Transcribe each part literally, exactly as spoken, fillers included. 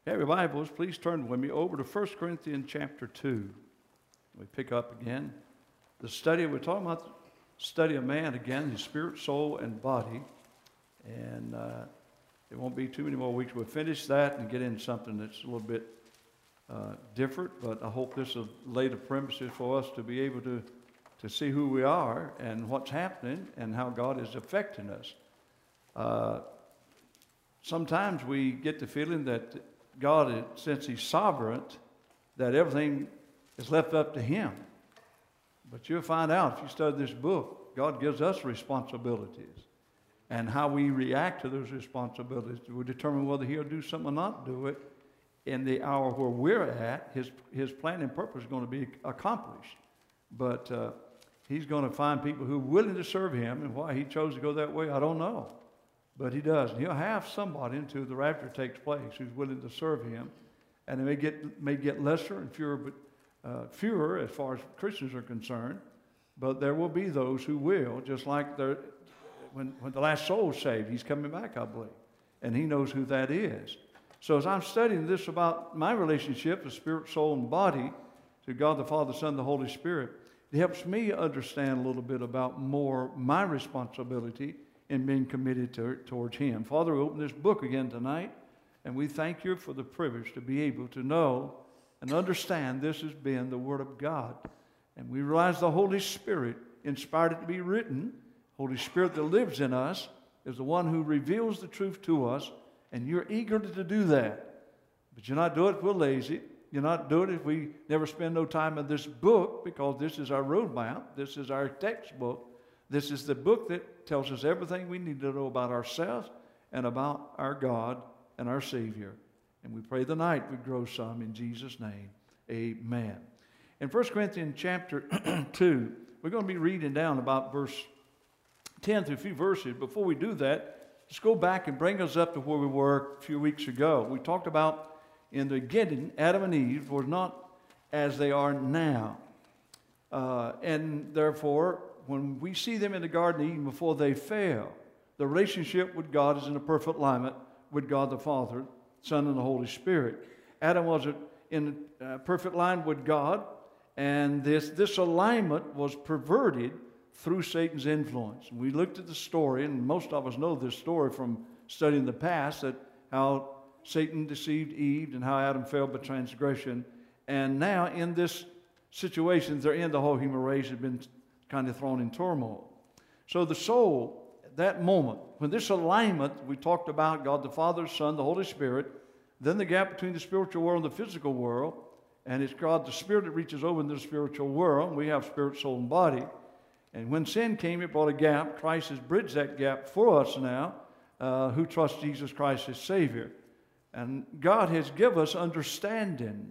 Have your Bibles, please turn with me over to First Corinthians chapter two. We pick up again the study. We're talking about the study of man again, his spirit, soul, and body. And uh, it won't be too many more weeks. We'll finish that and get into something that's a little bit uh, different. But I hope this will lay the premises for us to be able to, to see who we are and what's happening and how God is affecting us. Uh, sometimes we get the feeling that God, since He's sovereign, that everything is left up to Him. But you'll find out if you study this book, God gives us responsibilities. And how we react to those responsibilities will determine whether He'll do something or not do it in the hour where we're at. His, his plan and purpose is going to be accomplished. But uh, He's going to find people who are willing to serve Him, and why He chose to go that way, I don't know. But He does. And He'll have somebody until the rapture takes place who's willing to serve Him. And they may get, may get lesser and fewer, but uh, fewer as far as Christians are concerned. But there will be those who will, just like there, when, when the last soul is saved, He's coming back, I believe. And He knows who that is. So as I'm studying this about my relationship, the spirit, soul, and body, to God the Father, Son, and the Holy Spirit, it helps me understand a little bit about more my responsibility in being committed to, towards Him. Father, we open this book again tonight, and we thank You for the privilege to be able to know and understand this has been the Word of God. And we realize the Holy Spirit inspired it to be written. Holy Spirit that lives in us is the one who reveals the truth to us, and You're eager to do that. But You're not doing it if we're lazy. You're not doing it if we never spend no time in this book, because this is our roadmap. This is our textbook. This is the book that tells us everything we need to know about ourselves and about our God and our Savior. And we pray tonight we grow some in Jesus' name. Amen. In First Corinthians chapter two, we're going to be reading down about verse ten through a few verses. Before we do that, let's go back and bring us up to where we were a few weeks ago. We talked about in the beginning, Adam and Eve were not as they are now. Uh, and therefore, when we see them in the Garden of Eden before they fell, the relationship with God is in a perfect alignment with God the Father, Son, and the Holy Spirit. Adam was in a perfect line with God, and this, this alignment was perverted through Satan's influence. And we looked at the story, and most of us know this story from studying the past, that how Satan deceived Eve and how Adam fell by transgression. And now in this situation they're in, the whole human race has been kind of thrown in turmoil. So the soul, at that moment, when this alignment, we talked about God the Father, Son, the Holy Spirit, then the gap between the spiritual world and the physical world, and it's God the Spirit that reaches over into the spiritual world. We have spirit, soul, and body. And when sin came, it brought a gap. Christ has bridged that gap for us now, uh, who trust Jesus Christ as Savior. And God has given us understanding.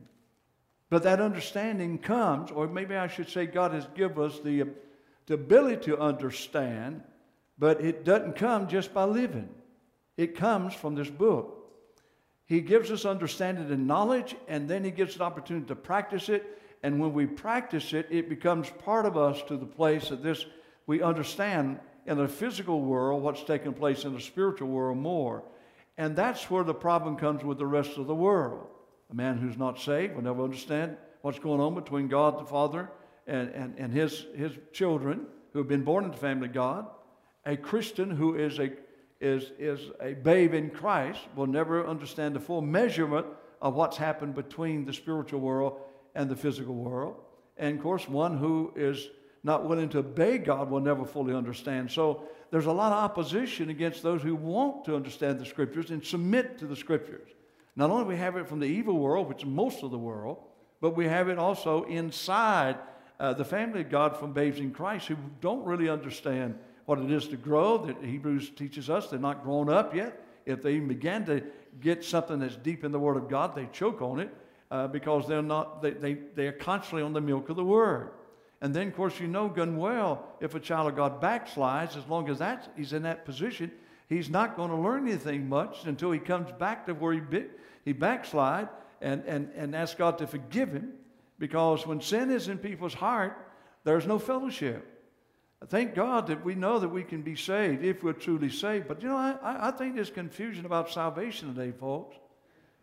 But that understanding comes, or maybe I should say God has given us the the ability to understand, but it doesn't come just by living. It comes from this book. He gives us understanding and knowledge, and then He gives us an opportunity to practice it. And when we practice it, it becomes part of us to the place that this we understand in the physical world what's taking place in the spiritual world more. And that's where the problem comes with the rest of the world. A man who's not saved will never understand what's going on between God the Father and, and, and his, his children who have been born into the family of God. A Christian who is a, is, is a babe in Christ will never understand the full measurement of what's happened between the spiritual world and the physical world. And of course, one who is not willing to obey God will never fully understand. So there's a lot of opposition against those who want to understand the Scriptures and submit to the Scriptures. Not only do we have it from the evil world, which is most of the world, but we have it also inside uh, the family of God from babes in Christ who don't really understand what it is to grow. That Hebrews teaches us they're not grown up yet. If they even began to get something that's deep in the Word of God, they choke on it uh, because they're not. They, they they are constantly on the milk of the Word. And then, of course, you know good and well if a child of God backslides, as long as that's, he's in that position, he's not going to learn anything much until he comes back to where he bit, he backslide and, and, and ask God to forgive him. Because when sin is in people's heart, there's no fellowship. Thank God that we know that we can be saved if we're truly saved. But, you know, I, I think there's confusion about salvation today, folks.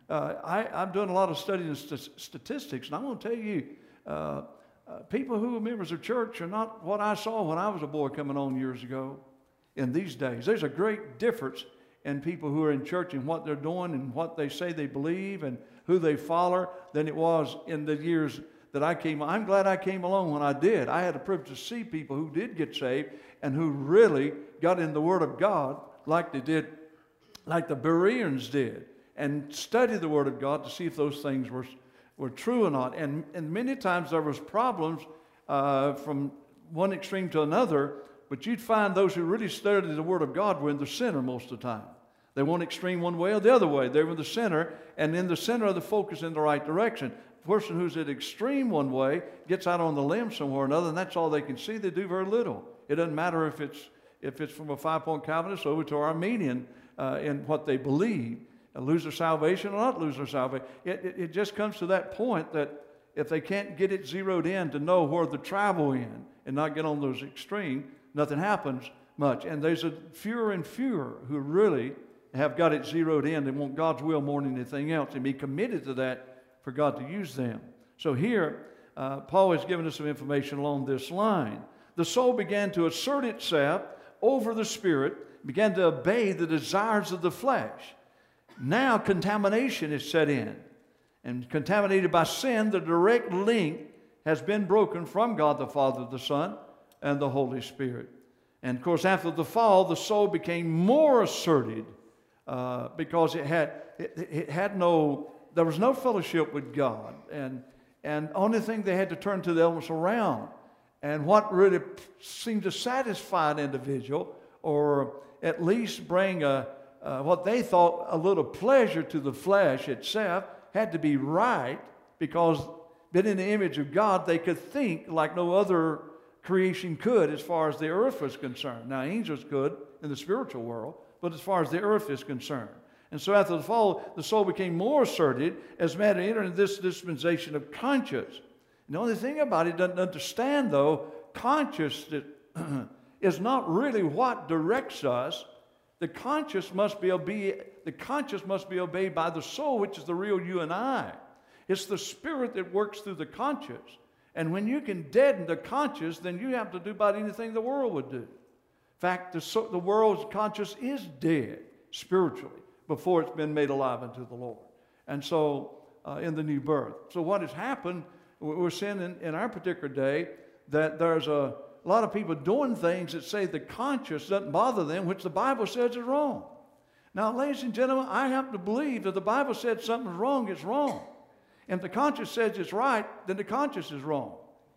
Uh, I, I'm doing a lot of studying st- statistics, and I'm going to tell you, uh, uh, people who are members of church are not what I saw when I was a boy coming on years ago. In these days, there's a great difference in people who are in church and what they're doing and what they say they believe and who they follow than it was in the years that I came. I'm glad I came along when I did. I had the privilege to see people who did get saved and who really got in the Word of God like they did, like the Bereans did, and study the Word of God to see if those things were, were true or not. And, and many times there was problems uh, from one extreme to another, but you'd find those who really studied the Word of God were in the center most of the time. They weren't extreme one way or the other way. They were in the center, and in the center of the focus in the right direction. The person who's at extreme one way gets out on the limb somewhere or another, and that's all they can see. They do very little. It doesn't matter if it's if it's from a five-point Calvinist over to Arminian uh, in what they believe. Uh, lose their salvation or not lose their salvation. It, it, it just comes to that point that if they can't get it zeroed in to know where to travel in and not get on those extreme, nothing happens much. And there's a fewer and fewer who really have got it zeroed in. They want God's will more than anything else and be committed to that for God to use them. So here, uh, Paul has given us some information along this line. The soul began to assert itself over the spirit, began to obey the desires of the flesh. Now contamination is set in. And contaminated by sin, the direct link has been broken from God the Father, the Son, and the Holy Spirit. And of course, after the fall, the soul became more asserted uh, because it had it, it had no there was no fellowship with God, and and only thing they had to turn to the elements around. And what really seemed to satisfy an individual, or at least bring a uh, what they thought a little pleasure to the flesh itself, had to be right, because being in the image of God, they could think like no other creation could as far as the earth was concerned. Now, angels could in the spiritual world, but as far as the earth is concerned. And so after the fall, the soul became more asserted as man entered into this dispensation of conscience. And the only thing about it, doesn't understand, though, conscience is not really what directs us. The conscience must be obeyed, the conscience must be obeyed by the soul, which is the real you and I. It's the spirit that works through the conscience. And when you can deaden the conscience, then you have to do about anything the world would do. In fact, the, so, the world's conscience is dead spiritually before it's been made alive unto the Lord. And so, uh, in the new birth. So what has happened, we're seeing in, in our particular day that there's a, a lot of people doing things that say the conscience doesn't bother them, which the Bible says is wrong. Now, ladies and gentlemen, I happen to believe that the Bible said something's wrong, it's wrong. And if the conscience says it's right, then the conscience is wrong.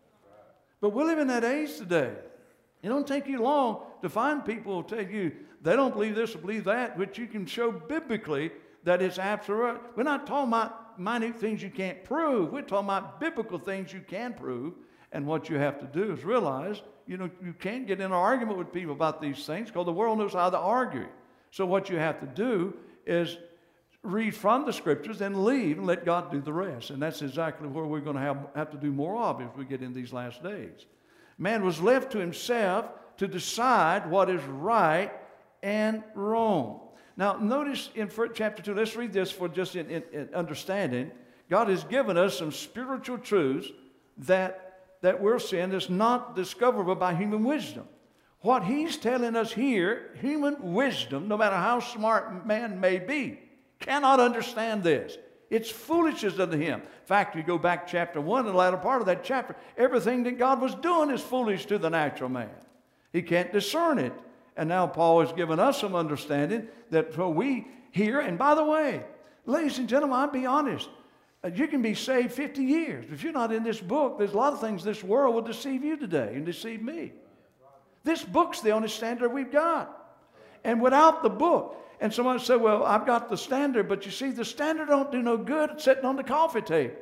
But we live in that age today. It don't take you long to find people who tell you they don't believe this or believe that, which you can show biblically that it's absolute. We're not talking about minute things you can't prove. We're talking about biblical things you can prove. And what you have to do is realize, you know, you can't get in an argument with people about these things because the world knows how to argue. So what you have to do is read from the Scriptures and leave and let God do the rest. And that's exactly where we're going to have, have to do more of if we get in these last days. Man was left to himself to decide what is right and wrong. Now, notice in chapter two, let's read this for just in, in, in understanding. God has given us some spiritual truths that, that we're seeing that's not discoverable by human wisdom. What he's telling us here, human wisdom, no matter how smart man may be, cannot understand this. It's foolishness unto him. In fact, you go back to chapter one, the latter part of that chapter, everything that God was doing is foolish to the natural man. He can't discern it. And now Paul has given us some understanding that we hear. And by the way, ladies and gentlemen, I'll be honest. You can be saved fifty years. If you're not in this book, there's a lot of things this world will deceive you today and deceive me. This book's the only standard we've got. And without the book, and someone said, well, I've got the standard, but you see, the standard don't do no good sitting on the coffee table.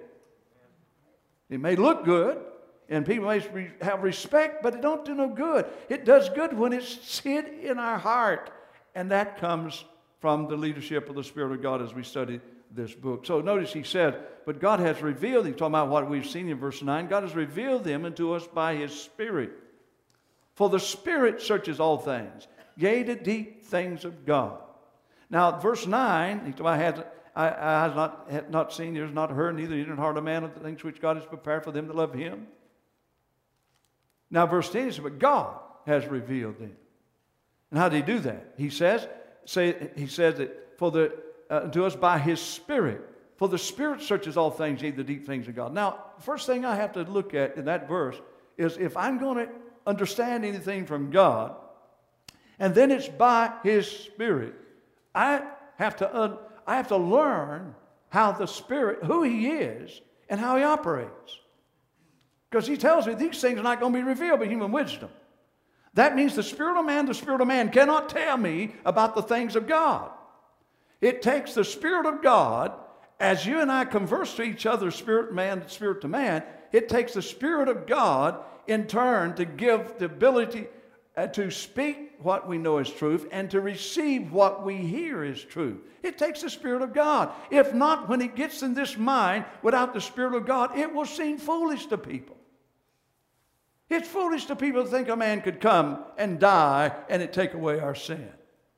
It may look good, and people may have respect, but it don't do no good. It does good when it's hid in our heart, and that comes from the leadership of the Spirit of God as we study this book. So notice he said, but God has revealed, he's talking about what we've seen in verse nine, God has revealed them unto us by his Spirit. For the Spirit searches all things, yea, the deep things of God. Now, verse nine, he eye has not, hath not seen, ears not heard, neither in the heart of man of the things which God has prepared for them that love him. Now verse ten says, but God has revealed them. And how did he do that? He says, say, he says that for the, uh, to us by his Spirit. For the Spirit searches all things, yea, the deep things of God. Now, first thing I have to look at in that verse is if I'm going to understand anything from God, and then it's by his Spirit, I have to, un, I have to learn how the Spirit, who he is, and how he operates. Because he tells me these things are not going to be revealed by human wisdom. That means the spirit of man, the spirit of man cannot tell me about the things of God. It takes the Spirit of God, as you and I converse to each other, spirit man, spirit to man, it takes the Spirit of God in turn to give the ability uh, to speak what we know is truth and to receive what we hear is true. It takes the Spirit of God. If not, when it gets in this mind without the Spirit of God, it will seem foolish to people. It's foolish to people to think a man could come and die and it take away our sin.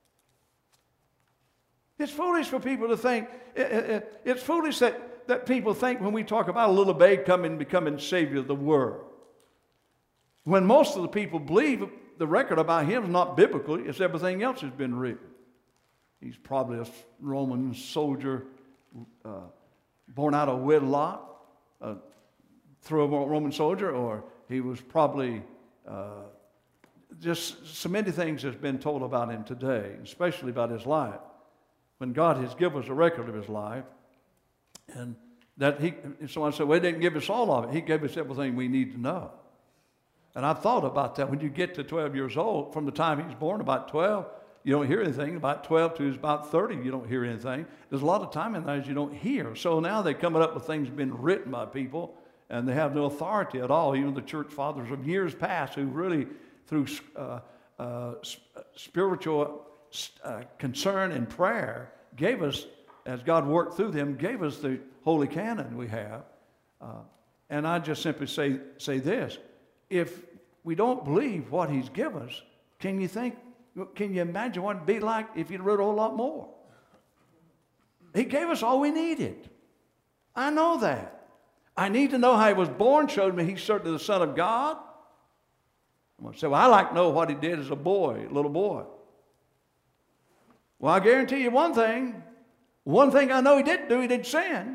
It's foolish for people to think, it's foolish that, that people think when we talk about a little babe coming and becoming Savior of the world. When most of the people believe the record about him is not biblical, it's everything else has been written. He's probably a Roman soldier uh, born out of wedlock uh, through a Roman soldier, or he was probably uh, just so many things has been told about him today, especially about his life. When God has given us a record of his life, and that he, someone said, well, he didn't give us all of it. He gave us everything we need to know. And I've thought about that. When you get to twelve years old, from the time he was born, about twelve, you don't hear anything. About twelve to about thirty, you don't hear anything. There's a lot of time in there you don't hear. So now they're coming up with things being written by people, and they have no authority at all. Even the church fathers of years past who really, through uh, uh, spiritual uh, concern and prayer, gave us, as God worked through them, gave us the holy canon we have. Uh, and I just simply say, say this. If we don't believe what he's given us, can you think, can you imagine what it'd be like if he'd wrote a whole lot more? He gave us all we needed. I know that. I need to know how he was born, showed me he's certainly the Son of God. I'm going to say, well, I like to know what he did as a boy, a little boy. Well, I guarantee you one thing. One thing I know he didn't do, he didn't sin.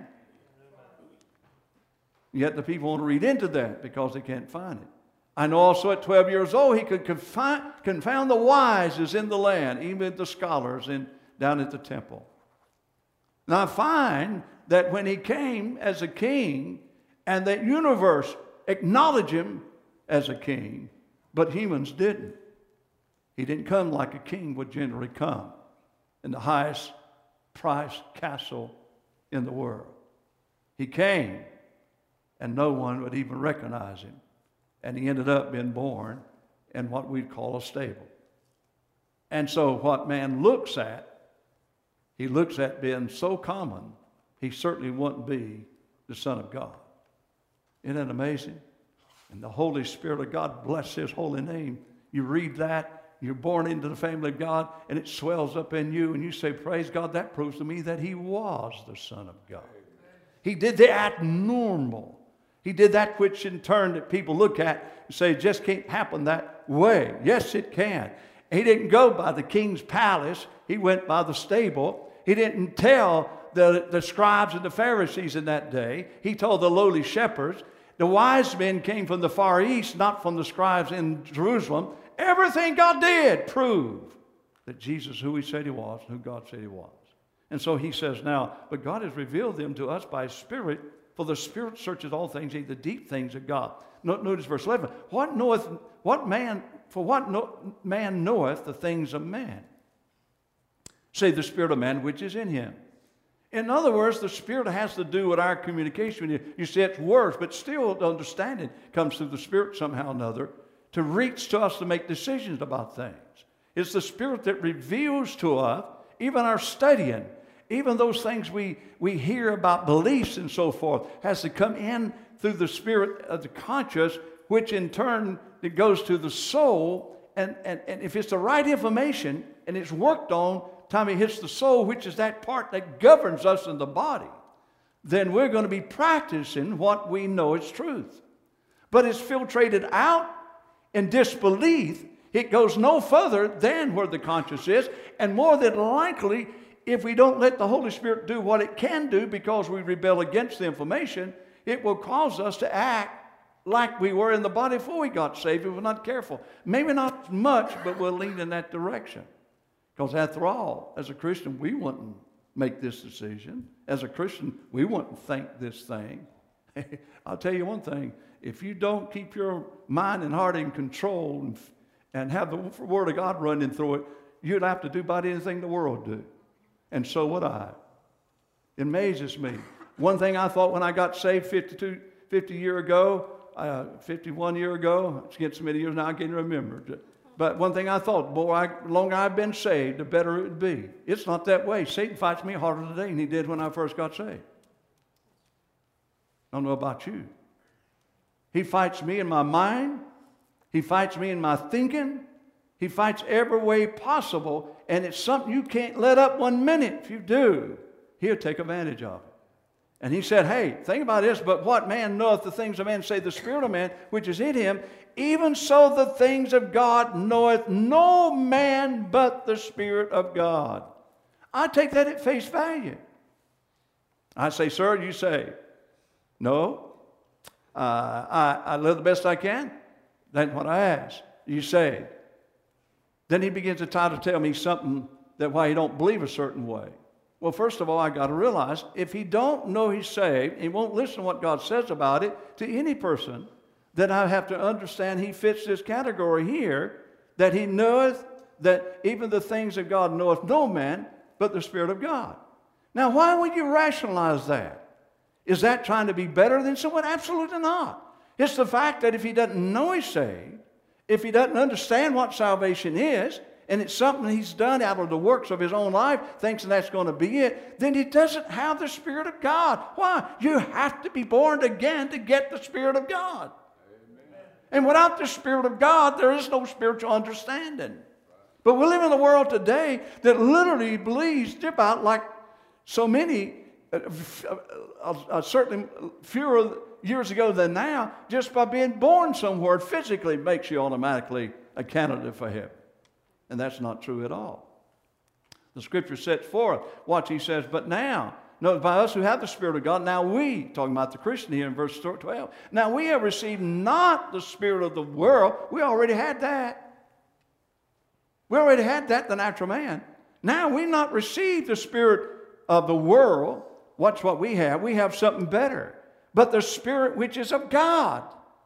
Yet the people want to read into that because they can't find it. I know also at twelve years old, he could confound, confound the wise as in the land, even the scholars in, down at the temple. Now I find that when he came as a king, and that universe acknowledged him as a king, but humans didn't. He didn't come like a king would generally come, in the highest priced castle in the world. He came, and no one would even recognize him. And he ended up being born in what we'd call a stable. And so what man looks at, he looks at being so common, he certainly wouldn't be the Son of God. Isn't that amazing? And the Holy Spirit of God, bless his holy name. You read that, you're born into the family of God, and it swells up in you, and you say, praise God, that proves to me that he was the Son of God. He did the abnormal. He did that which in turn that people look at and say, it just can't happen that way. Yes, it can. He didn't go by the king's palace. He went by the stable. He didn't tell the, the scribes and the Pharisees in that day. He told the lowly shepherds. The wise men came from the far east, not from the scribes in Jerusalem. Everything God did proved that Jesus, who he said he was, who God said he was. And so he says now, but God has revealed them to us by his Spirit, for the Spirit searches all things, the deep things of God. Notice verse eleven. What knoweth, what man, for what no, man knoweth the things of man? Say the Spirit of man which is in him. In other words, the Spirit has to do with our communication. You, you say it's words, but still the understanding comes through the Spirit somehow or another to reach to us to make decisions about things. It's the Spirit that reveals to us, even our studying, even those things we, we hear about beliefs and so forth, has to come in through the spirit of the conscious, which in turn it goes to the soul. And, and, and if it's the right information and it's worked on time it hits the soul, which is that part that governs us in the body, then we're going to be practicing what we know is truth. But it's filtrated out in disbelief. It goes no further than where the conscience is, and more than likely, if we don't let the Holy Spirit do what it can do because we rebel against the information, it will cause us to act like we were in the body before we got saved if we're not careful. Maybe not much, but we'll lean in that direction. Because after all, as a Christian, we wouldn't make this decision. As a Christian, we wouldn't think this thing. I'll tell you one thing. If you don't keep your mind and heart in control and, and have the Word of God running through it, you'd have to do about anything the world do. And so would I. It amazes me. One thing I thought when I got saved fifty-two, fifty years ago, uh, fifty-one years ago, it's getting so many years now I can't remember. But one thing I thought, boy, I, the longer I've been saved, the better it would be. It's not that way. Satan fights me harder today than he did when I first got saved. I don't know about you. He fights me in my mind. He fights me in my thinking. He fights every way possible, and it's something you can't let up one minute. If you do, he'll take advantage of it. And he said, hey, think about this, but what man knoweth the things of man, say the spirit of man, which is in him, even so the things of God knoweth no man but the Spirit of God. I take that at face value. I say, sir, you say, no, uh, I, I live the best I can. That's what I ask. You say. Then he begins to try to tell me something that why he don't believe a certain way. Well, first of all, I got to realize if he don't know he's saved, he won't listen to what God says about it to any person, then I have to understand he fits this category here, that he knoweth that even the things of God knoweth no man but the Spirit of God. Now, why would you rationalize that? Is that trying to be better than someone? Absolutely not. It's the fact that if he doesn't know he's saved, if he doesn't understand what salvation is, and it's something he's done out of the works of his own life, thinks that's going to be it, then he doesn't have the Spirit of God. Why? You have to be born again to get the Spirit of God. Amen. And without the Spirit of God, there is no spiritual understanding. But we live in a world today that literally believes about like so many, uh, uh, uh, certainly fewer years ago than now, just by being born somewhere physically makes you automatically a candidate for heaven. And that's not true at all. The Scripture sets forth, watch, he says, but now, notice by us who have the Spirit of God, now we, talking about the Christian here in verse twelve, now we have received not the spirit of the world. We already had that. We already had that, the natural man. Now we've not received the spirit of the world. Watch what we have. We have something better. But the Spirit which is of God.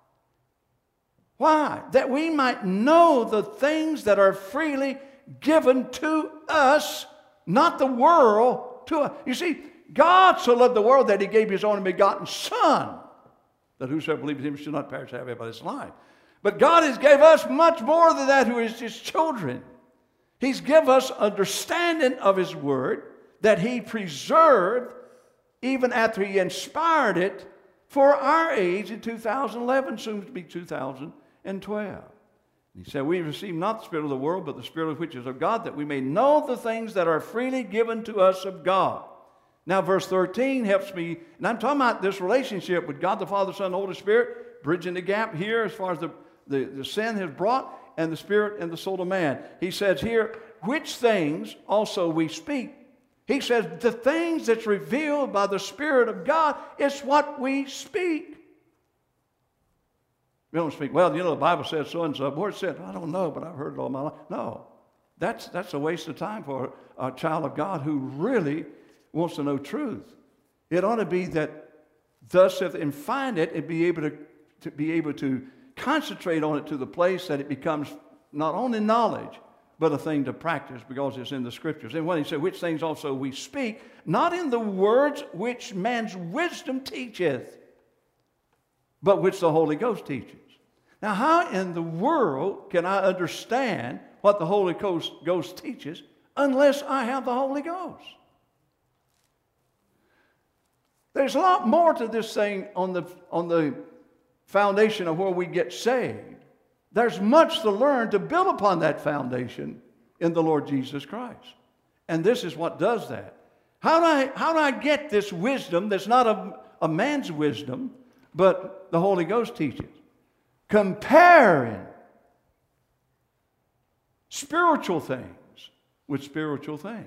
Why? That we might know the things that are freely given to us, not the world to us. You see, God so loved the world that he gave his only begotten Son, that whosoever believes in him should not perish, have everlasting life. But God has gave us much more than that, who is his children. He's given us understanding of his word that he preserved even after he inspired it for our age in two thousand eleven, soon to be two thousand twelve. He said, we receive not the spirit of the world, but the Spirit which is of God, that we may know the things that are freely given to us of God. Now, verse thirteen helps me, and I'm talking about this relationship with God the Father, Son, and Holy Spirit, bridging the gap here as far as the, the, the sin has brought, and the Spirit and the soul of man. He says here, which things also we speak. He says, the things that's revealed by the Spirit of God is what we speak. We don't speak, well, you know, the Bible says so-and-so. Where it said, I don't know, but I've heard it all my life. No, that's, that's a waste of time for a child of God who really wants to know truth. It ought to be that thus if and find it and be able to, to be able to concentrate on it to the place that it becomes not only knowledge, but a thing to practice because it's in the Scriptures. And when he said, which things also we speak, not in the words which man's wisdom teacheth, but which the Holy Ghost teaches. Now, how in the world can I understand what the Holy Ghost, Ghost teaches unless I have the Holy Ghost? There's a lot more to this thing on the, on the foundation of where we get saved. There's much to learn to build upon that foundation in the Lord Jesus Christ. And this is what does that. How do I, how do I get this wisdom that's not a, a man's wisdom, but the Holy Ghost teaches? Comparing spiritual things with spiritual things.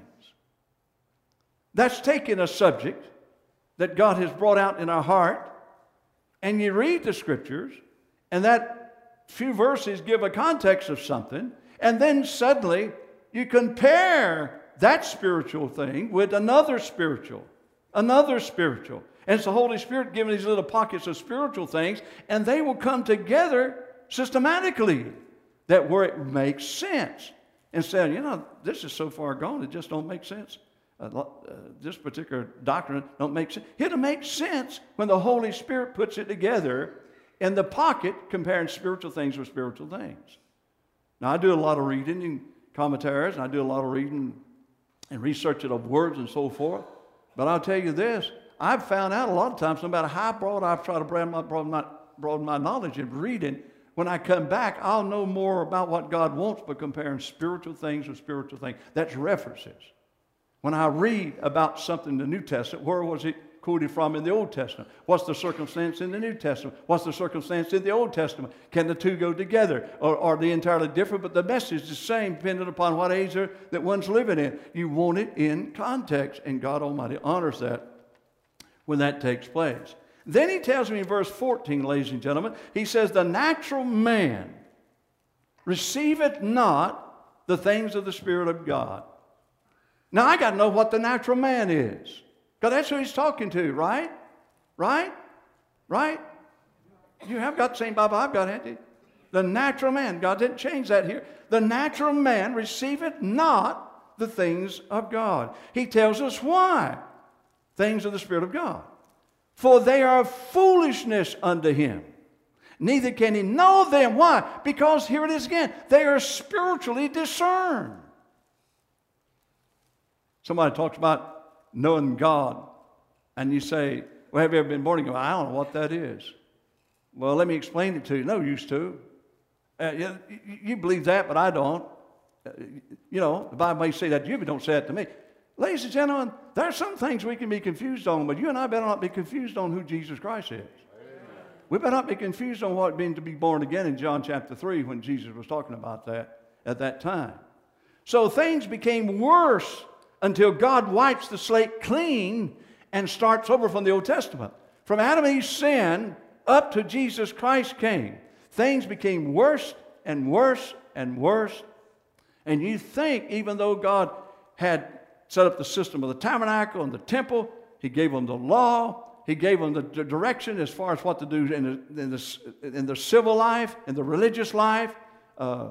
That's taking a subject that God has brought out in our heart, and you read the Scriptures, and that few verses give a context of something, and then suddenly you compare that spiritual thing with another spiritual, another spiritual. And it's the Holy Spirit giving these little pockets of spiritual things, and they will come together systematically, that where it makes sense. And saying, you know, this is so far gone, it just don't make sense. Uh, uh, this particular doctrine don't make sense. It'll make sense when the Holy Spirit puts it together in the pocket, comparing spiritual things with spiritual things. Now, I do a lot of reading and commentaries, and I do a lot of reading and researching of words and so forth. But I'll tell you this, I've found out a lot of times, no matter how broad I've tried to broaden my, broaden my, broaden my knowledge in reading, when I come back, I'll know more about what God wants by comparing spiritual things with spiritual things. That's references. When I read about something in the New Testament, where was it quoted from in the Old Testament? What's the circumstance in the New Testament? What's the circumstance in the Old Testament? Can the two go together? Or are they entirely different? But the message is the same, depending upon what age that one's living in. You want it in context, and God Almighty honors that when that takes place. Then he tells me in verse fourteen, ladies and gentlemen, he says, the natural man receiveth not the things of the Spirit of God. Now, I got to know what the natural man is, because that's who he's talking to, right? Right? Right? You have got the same Bible I've got, haven't you? The natural man. God didn't change that here. The natural man receiveth not the things of God. He tells us why. Things of the Spirit of God. For they are foolishness unto him. Neither can he know them. Why? Because here it is again. They are spiritually discerned. Somebody talks about knowing God, and you say, well, have you ever been born again? I don't know what that is. Well, let me explain it to you. No use to. Uh, you, you believe that, but I don't. Uh, you know, the Bible may say that to you, but don't say that to me. Ladies and gentlemen, there are some things we can be confused on, but you and I better not be confused on who Jesus Christ is. Amen. We better not be confused on what it means to be born again in John chapter three when Jesus was talking about that at that time. So things became worse until God wipes the slate clean and starts over from the Old Testament. From Adam and Eve's sin up to Jesus Christ came, things became worse and worse and worse. And you think, even though God had set up the system of the tabernacle and the temple, he gave them the law, he gave them the, the direction as far as what to do in the, in the, in the civil life, in the religious life. Uh,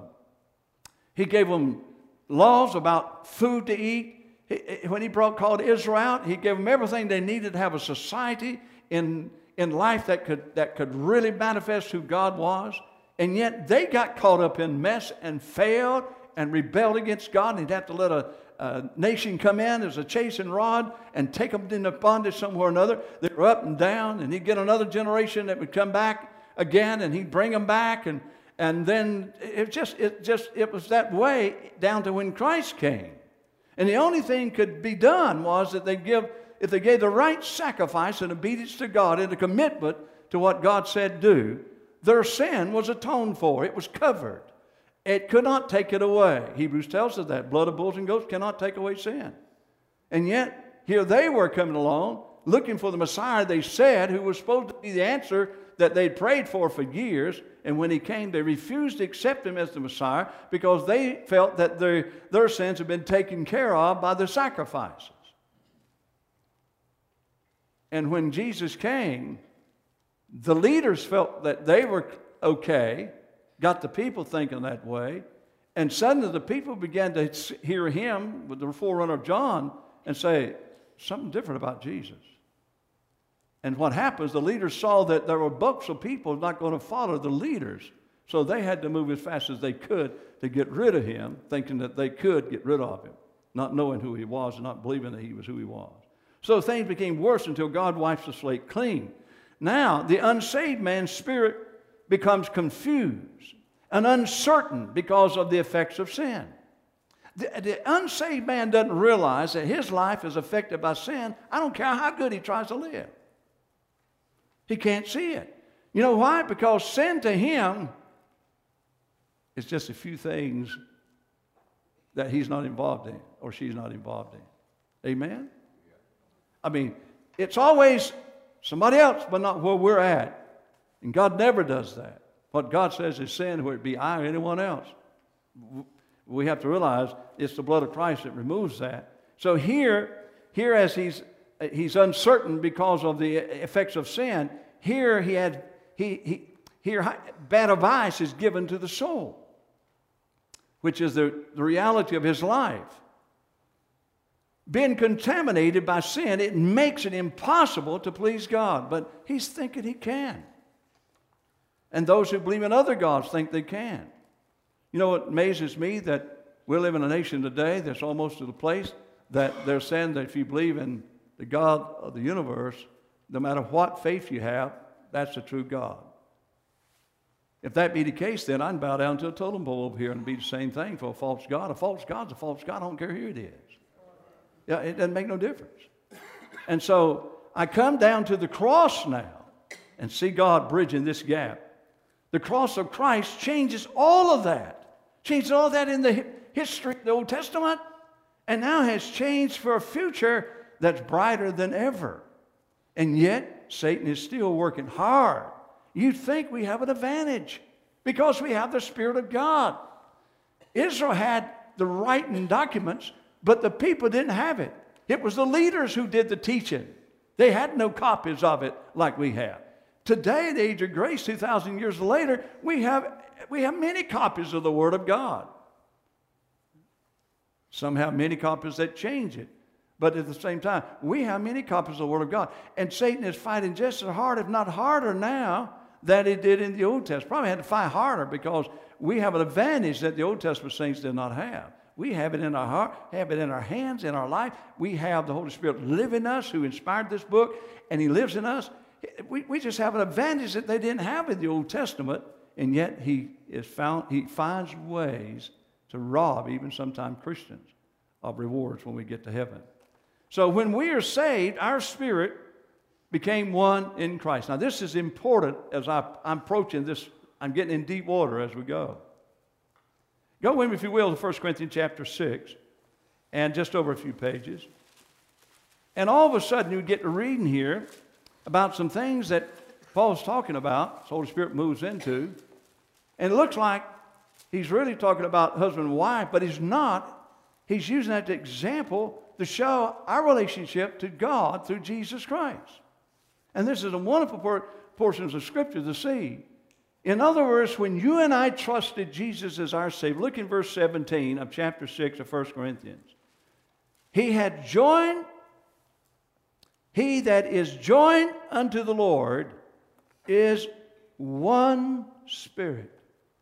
he gave them laws about food to eat. He, when he brought, called Israel out, he gave them everything they needed to have a society in, in life that could, that could really manifest who God was. And yet they got caught up in mess and failed and rebelled against God, and he'd have to let a Uh, nation come in as a chasing rod and take them into bondage somewhere or another. They were up and down, and he'd get another generation that would come back again, and he'd bring them back, and and then it just it just it was that way down to when Christ came. And the only thing could be done was that they give if they gave the right sacrifice and obedience to God and a commitment to what God said do, their sin was atoned for. It was covered. It could not take it away. Hebrews tells us that. Blood of bulls and goats cannot take away sin. And yet, here they were coming along, looking for the Messiah they said, who was supposed to be the answer that they'd prayed for for years. And when he came, they refused to accept him as the Messiah because they felt that their, their sins had been taken care of by the sacrifices. And when Jesus came, the leaders felt that they were okay, got the people thinking that way, and suddenly the people began to hear him with the forerunner of John and say, something different about Jesus. And what happens, the leaders saw that there were bunches of people not going to follow the leaders, so they had to move as fast as they could to get rid of him, thinking that they could get rid of him, not knowing who he was and not believing that he was who he was. So things became worse until God wipes the slate clean. Now, the unsaved man's spirit becomes confused and uncertain because of the effects of sin. The, the unsaved man doesn't realize that his life is affected by sin. I don't care how good he tries to live. He can't see it. You know why? Because sin to him is just a few things that he's not involved in or she's not involved in. Amen? I mean, it's always somebody else, but not where we're at. And God never does that. What God says is sin, whether it be I or anyone else. We have to realize it's the blood of Christ that removes that. So here, here as he's, he's uncertain because of the effects of sin, here he had, he, he, here bad advice is given to the soul, which is the, the reality of his life. Being contaminated by sin, it makes it impossible to please God. But he's thinking he can. And those who believe in other gods think they can. You know what amazes me? That we live in a nation today that's almost to the place that they're saying that if you believe in the God of the universe, no matter what faith you have, that's the true God. If that be the case, then I'd bow down to a totem pole over here and be the same thing for a false God. A false God's a false God. I don't care who it is. Yeah, it doesn't make no difference. And so I come down to the cross now and see God bridging this gap. The cross of Christ changes all of that. Changes all that in the history of the Old Testament, and now has changed for a future that's brighter than ever. And yet, Satan is still working hard. You think we have an advantage because we have the Spirit of God. Israel had the writing documents, but the people didn't have it. It was the leaders who did the teaching. They had no copies of it like we have. Today, in the age of grace, two thousand years later, we have, we have many copies of the Word of God. Some have many copies that change it. But at the same time, we have many copies of the Word of God. And Satan is fighting just as hard, if not harder now, than he did in the Old Testament. Probably had to fight harder because we have an advantage that the Old Testament saints did not have. We have it in our heart, have it in our hands, in our life. We have the Holy Spirit live in us who inspired this book, and He lives in us. We, we just have an advantage that they didn't have in the Old Testament, and yet he is found, he finds ways to rob even sometimes Christians of rewards when we get to heaven. So when we are saved, our spirit became one in Christ. Now this is important as I, I'm approaching this. I'm getting in deep water as we go. Go with me, if you will, to First Corinthians chapter six, and just over a few pages. And all of a sudden you get to reading here about some things that Paul's talking about, the Holy Spirit moves into, and it looks like he's really talking about husband and wife, but he's not. He's using that as an example to show our relationship to God through Jesus Christ. And this is a wonderful por- portions of Scripture to see. In other words, when you and I trusted Jesus as our Savior, look in verse seventeen of chapter six of First Corinthians. He had joined He that is joined unto the Lord is one spirit.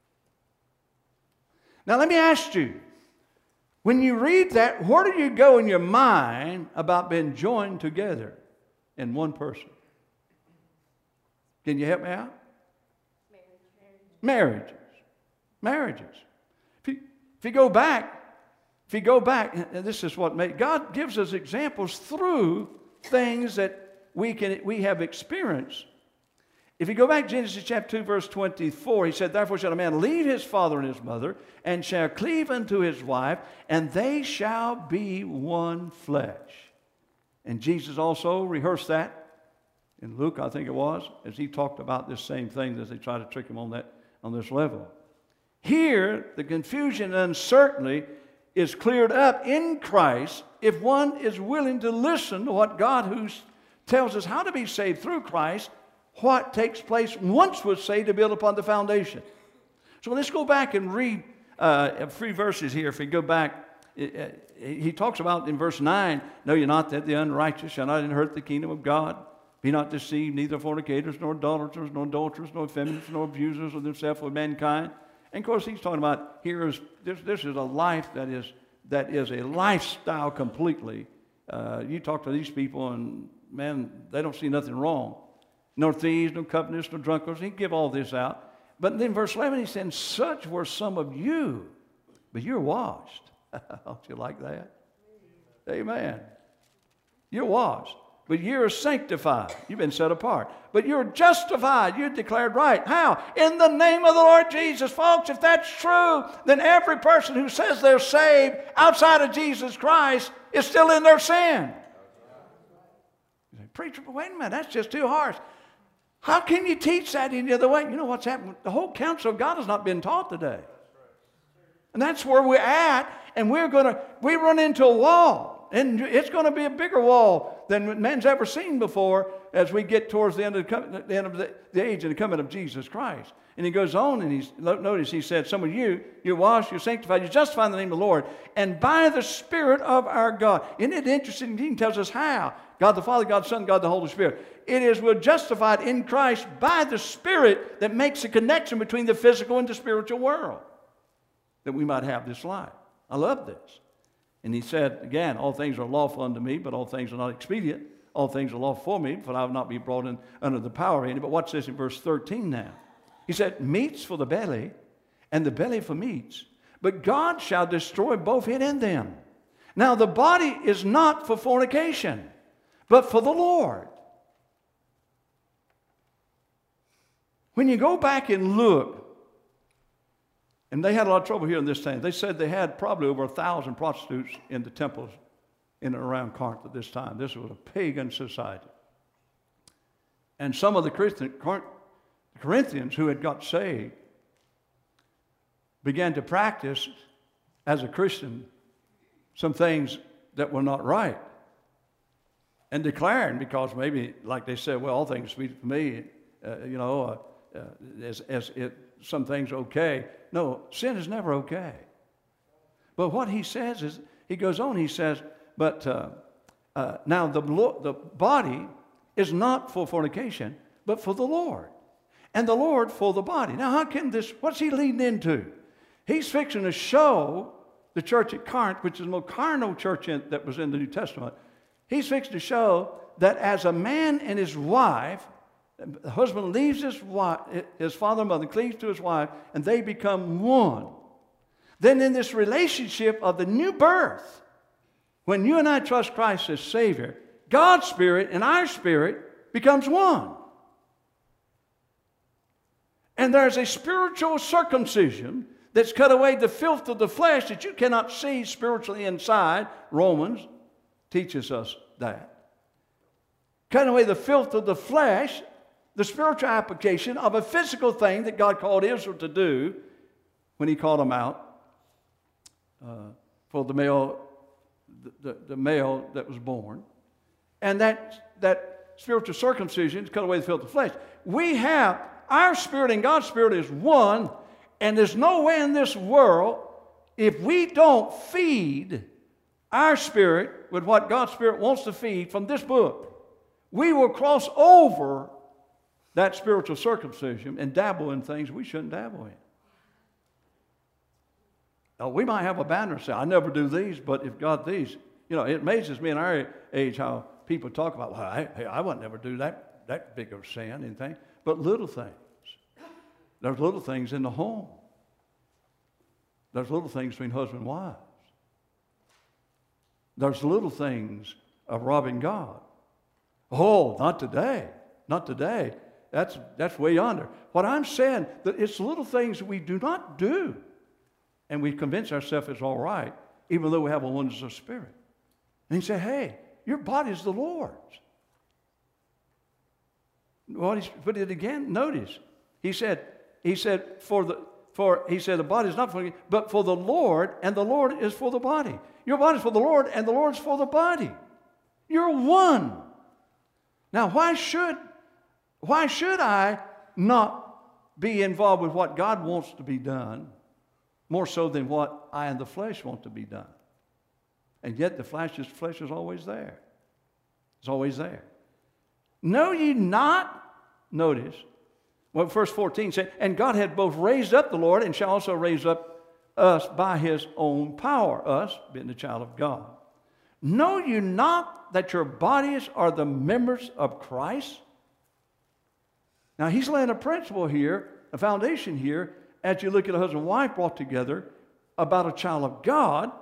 Now let me ask you, when you read that, where do you go in your mind about being joined together in one person? Can you help me out? Marriages. Marriages. If you, if you go back, if you go back, and this is what made, God gives us examples through things that we can we have experienced. If you go back to Genesis chapter two, verse twenty-four, he said, "Therefore shall a man leave his father and his mother, and shall cleave unto his wife, and they shall be one flesh." And Jesus also rehearsed that in Luke, I think it was, as he talked about this same thing as they tried to trick him on that on this level. Here, the confusion and uncertainty is cleared up in Christ if one is willing to listen to what God, who tells us how to be saved through Christ, what takes place once we're saved to build upon the foundation. So let's go back and read uh, three verses here. If we go back, he talks about in verse nine, "Know ye not that the unrighteous shall not inherit the kingdom of God? Be not deceived, neither fornicators, nor idolaters, nor adulterers, nor effeminates, nor abusers of themselves with mankind." And of course, he's talking about here is this, this is a life that is that is a lifestyle completely. Uh, you talk to these people, and man, they don't see nothing wrong. No thieves, no covetous, no drunkards. He give all this out. But then verse eleven, he said, "Such were some of you, but you're washed." Don't you like that? Amen. You're washed, but you're sanctified. You've been set apart. But you're justified. You're declared right. How? In the name of the Lord Jesus. Folks, if that's true, then every person who says they're saved outside of Jesus Christ is still in their sin. You say, preacher, but wait a minute, that's just too harsh. How can you teach that any other way? You know what's happened? The whole counsel of God has not been taught today. And that's where we're at, and we're going to, we run into a wall. And it's going to be a bigger wall than man's ever seen before as we get towards the end of the, the, end of the, the age and the coming of Jesus Christ. And he goes on, and he's, notice he said, some of you, you're washed, you're sanctified, you're justified in the name of the Lord, and by the Spirit of our God. Isn't it interesting? He tells us how. God the Father, God the Son, God the Holy Spirit. It is we're justified in Christ by the Spirit that makes a connection between the physical and the spiritual world, that we might have this life. I love this. And he said, again, all things are lawful unto me, but all things are not expedient. All things are lawful for me, but I will not be brought in under the power of any. But watch this in verse thirteen now. He said, meats for the belly, and the belly for meats. But God shall destroy both it and them. Now the body is not for fornication, but for the Lord. When you go back and look, and they had a lot of trouble here in this time. They said they had probably over a thousand prostitutes in the temples in and around Corinth at this time. This was a pagan society. And some of the Christian, Corinthians who had got saved began to practice as a Christian some things that were not right. And declaring, because maybe, like they said, well, all things sweet for me, uh, you know, uh, uh, as, as it, some things okay. No, sin is never okay. But what he says is, he goes on, he says, but uh, uh, now the, the body is not for fornication, but for the Lord. And the Lord for the body. Now, how can this, what's he leading into? He's fixing to show the church at Corinth, which is the most carnal church in, that was in the New Testament. He's fixing to show that as a man and his wife, the husband leaves his wife, his father and mother, cleaves to his wife, and they become one. Then in this relationship of the new birth, when you and I trust Christ as Savior, God's Spirit and our spirit becomes one. And there's a spiritual circumcision that's cut away the filth of the flesh that you cannot see spiritually inside. Romans teaches us that. Cut away the filth of the flesh, the spiritual application of a physical thing that God called Israel to do when he called them out uh, for the male, the, the, the male that was born. And that, that spiritual circumcision cut away the filth of the flesh. We have, our spirit and God's spirit is one, and there's no way in this world, if we don't feed our spirit with what God's Spirit wants to feed from this book, we will cross over that spiritual circumcision and dabble in things we shouldn't dabble in. Now, we might have a banner say, I never do these, but if God these, you know, it amazes me in our age how people talk about, well, I, hey, I would never do that, that big of a sin, anything, but little things. There's little things in the home. There's little things between husband and wives. There's little things of robbing God. Oh, not today. Not today. That's, that's way yonder. What I'm saying, that it's little things we do not do. And we convince ourselves it's all right, even though we have a oneness of spirit. And he said, hey, your body is the Lord's. Well, he put it again. Notice. He said, he said, for the for he said the body is not for you, but for the Lord, and the Lord is for the body. Your body is for the Lord, and the Lord is for the body. You're one. Now, why should, why should I not be involved with what God wants to be done more so than what I and the flesh want to be done? And yet the flesh is, flesh is always there. It's always there. Know ye not, notice, what verse fourteen said, and God had both raised up the Lord and shall also raise up us by his own power, us being the child of God. Know you not that your bodies are the members of Christ? Now he's laying a principle here, a foundation here, as you look at a husband and wife brought together about a child of God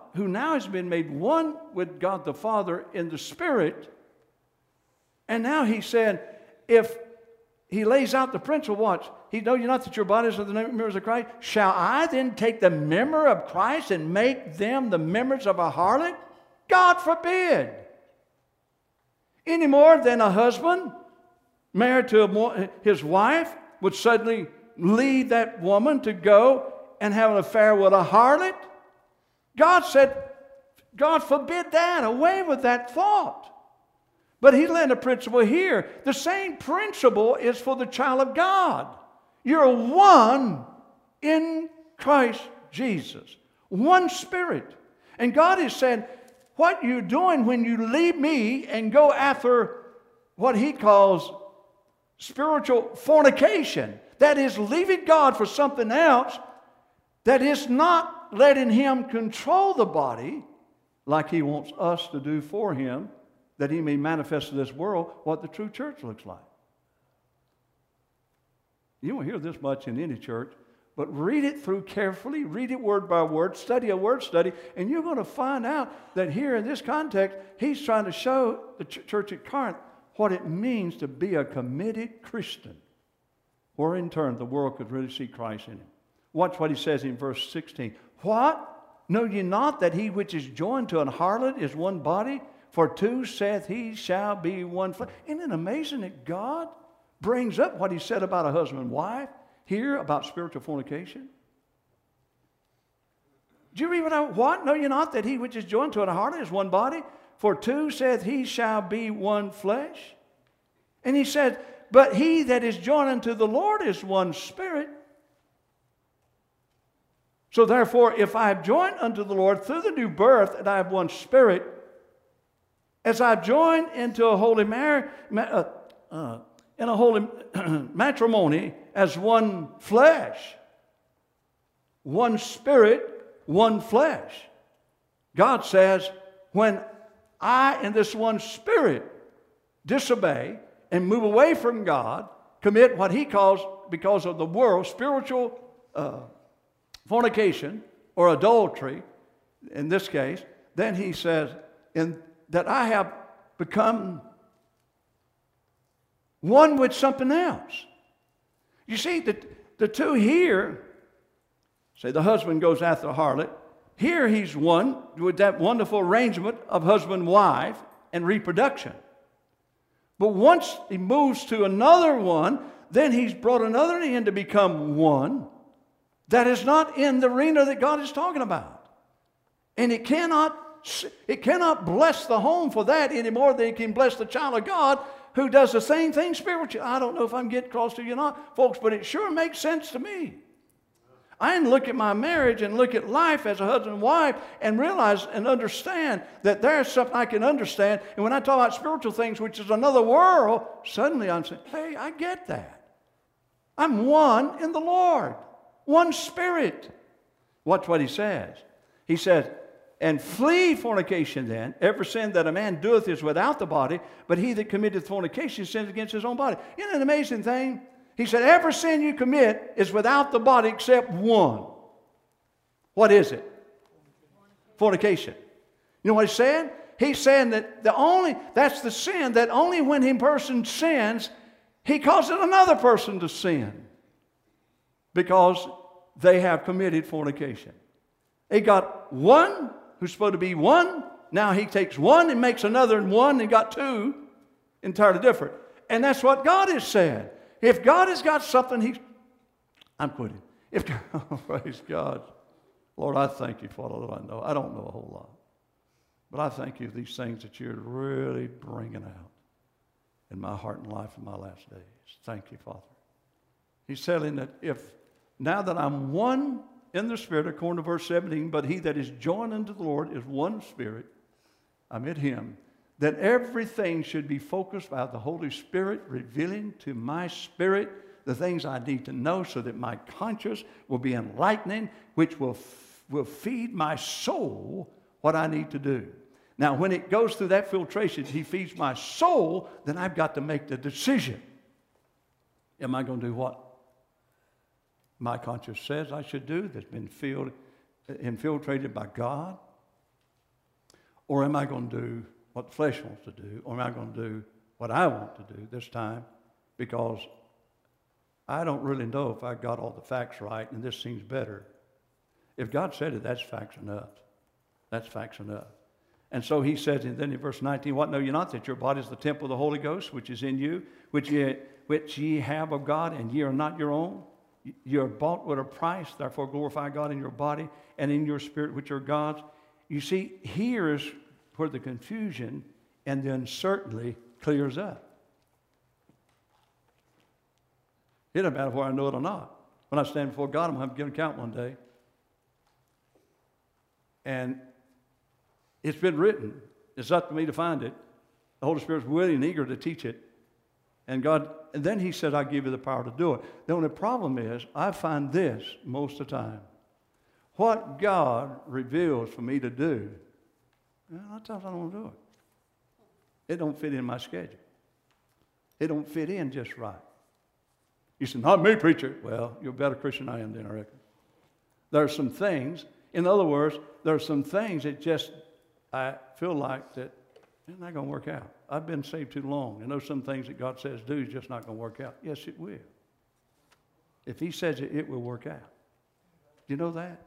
who now has been made one with God the Father in the Spirit. And now he said, if he lays out the principle, watch, he know you not that your bodies are the members of Christ. Shall I then take the member of Christ and make them the members of a harlot? God forbid. Any more than a husband married to a, his wife would suddenly lead that woman to go and have an affair with a harlot. God said, God forbid that. Away with that thought. But he led a principle here. The same principle is for the child of God. You're one in Christ Jesus. One Spirit. And God is saying, what you're doing when you leave me and go after what he calls spiritual fornication, that is leaving God for something else, that is not letting him control the body like he wants us to do for him, that he may manifest to this world what the true church looks like. You won't hear this much in any church, but read it through carefully, read it word by word, study a word study, and you're going to find out that here in this context, he's trying to show the ch- church at Corinth what it means to be a committed Christian, where in turn the world could really see Christ in him. Watch what he says in verse sixteen. What? Know ye not that he which is joined to an harlot is one body? For two saith he shall be one flesh. Isn't it amazing that God brings up what he said about a husband and wife here about spiritual fornication? Do you read what I, what? Know ye not that he which is joined to an harlot is one body? For two saith he shall be one flesh. And he said, but he that is joined unto the Lord is one spirit. So therefore, if I have joined unto the Lord through the new birth, and I have one spirit, as I join into a holy mar- ma- uh, uh, in a holy matrimony as one flesh, one spirit, one flesh. God says, when I in this one spirit disobey and move away from God, commit what he calls, because of the world, spiritual uh, fornication or adultery, in this case, then he says, in that I have become one with something else. You see, the, the two here, say the husband goes after the harlot. Here he's one with that wonderful arrangement of husband-wife and reproduction. But once he moves to another one, then he's brought another in to become one that is not in the arena that God is talking about. And it cannot It cannot bless the home for that any more than it can bless the child of God who does the same thing spiritually. I don't know if I'm getting across to you or not, folks, but it sure makes sense to me. I can look at my marriage and look at life as a husband and wife and realize and understand that there's something I can understand. And when I talk about spiritual things, which is another world, suddenly I'm saying, hey, I get that. I'm one in the Lord, one spirit. Watch what he says. He says, and flee fornication then. Every sin that a man doeth is without the body, but he that committeth fornication sins against his own body. Isn't it an amazing thing? He said, every sin you commit is without the body except one. What is it? Fornication. You know what he's saying? He's saying that the only, that's the sin that only when a person sins, he causes another person to sin. Because they have committed fornication. They got one who's supposed to be one. Now he takes one and makes another and one and got two entirely different. And that's what God has said. If God has got something, he's... I'm quitting. If, oh, praise God. Lord, I thank you for all that I know. I don't know a whole lot. But I thank you for these things that you're really bringing out in my heart and life in my last days. Thank you, Father. He's telling that if, now that I'm one in the Spirit, according to verse seventeen, but he that is joined unto the Lord is one Spirit, I'm in him, that everything should be focused by the Holy Spirit, revealing to my spirit the things I need to know so that my conscience will be enlightening, which will, f- will feed my soul what I need to do. Now, when it goes through that filtration, he feeds my soul, then I've got to make the decision. Am I going to do what my conscience says I should do, that's been filled, infiltrated by God? Or am I going to do what the flesh wants to do? Or am I going to do what I want to do this time? Because I don't really know if I got all the facts right, and this seems better. If God said it, that's facts enough. That's facts enough. And so he says, and then in verse nineteen, what know you not, that your body is the temple of the Holy Ghost, which is in you, which ye, which ye have of God, and ye are not your own? You are bought with a price, therefore glorify God in your body and in your spirit, which are God's. You see, here is where the confusion and the uncertainty clears up. It doesn't matter whether I know it or not. When I stand before God, I'm going to have to give an account one day. And it's been written. It's up to me to find it. The Holy Spirit's willing and eager to teach it. And God, and then he said, I give you the power to do it. The only problem is, I find this most of the time. What God reveals for me to do, well, a lot of times I don't want to do it. It don't fit in my schedule. It don't fit in just right. You say, not me, preacher. Well, you're a better Christian than I am then, I reckon. There are some things, in other words, there are some things that just, I feel like that it's not going to work out. I've been saved too long. And there's some things that God says do is just not going to work out. Yes, it will. If he says it, it will work out. Do you know that?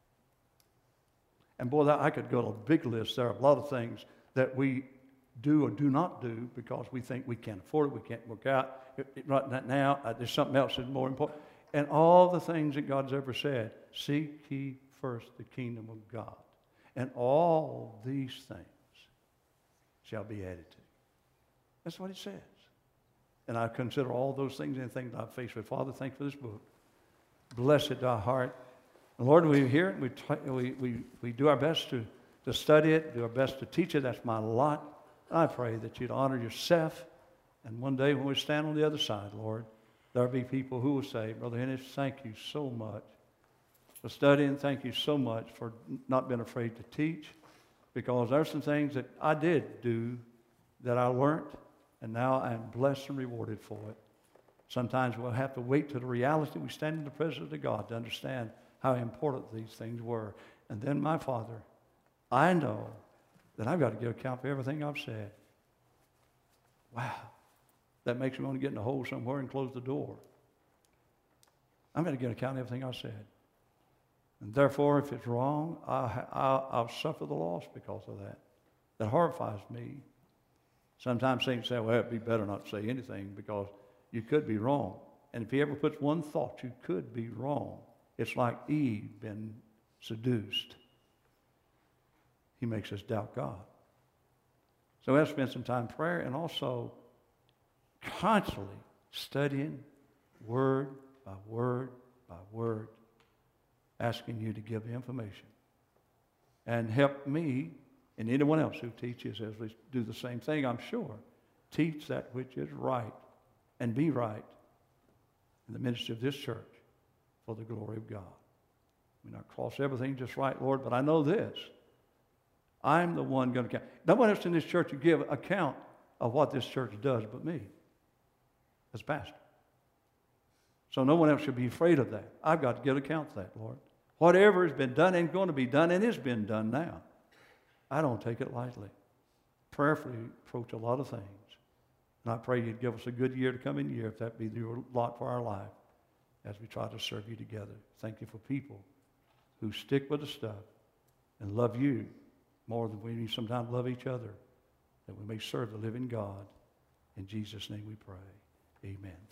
And boy, that, I could go to a big list. There are a lot of things that we do or do not do because we think we can't afford it, we can't work out. It, it, right now, uh, there's something else that's more important. And all the things that God's ever said, seek ye first the kingdom of God. And all these things shall be added to you. That's what it says. And I consider all those things and things I've faced with. Father, thank you for this book. Bless it to our heart. And Lord, we hear it. We, t- we, we, we do our best to, to study it, do our best to teach it. That's my lot. I pray that you'd honor yourself. And one day when we stand on the other side, Lord, there'll be people who will say, Brother Hennis, thank you so much for studying. Thank you so much for not being afraid to teach. Because there's some things that I did do that I learned, and now I'm blessed and rewarded for it. Sometimes we'll have to wait till the reality we stand in the presence of God to understand how important these things were. And then, my Father, I know that I've got to give account for everything I've said. Wow. That makes me want to get in a hole somewhere and close the door. I'm going to give account of everything I said. And therefore, if it's wrong, I'll, I'll, I'll suffer the loss because of that. That horrifies me. Sometimes Satan say, well, it'd be better not to say anything because you could be wrong. And if he ever puts one thought, you could be wrong. It's like Eve been seduced. He makes us doubt God. So we have to spend some time in prayer and also constantly studying word by word by word, asking you to give the information. And help me and anyone else who teaches as we do the same thing, I'm sure. Teach that which is right and be right in the ministry of this church for the glory of God. We not cross everything just right, Lord, but I know this. I'm the one going to count. No one else in this church will give account of what this church does but me as pastor. So no one else should be afraid of that. I've got to give account of that, Lord. Whatever has been done and going to be done and is being done now, I don't take it lightly. Prayerfully approach a lot of things. And I pray you'd give us a good year to come in year if that be your lot for our life as we try to serve you together. Thank you for people who stick with the stuff and love you more than we sometimes love each other, that we may serve the living God. In Jesus' name we pray. Amen.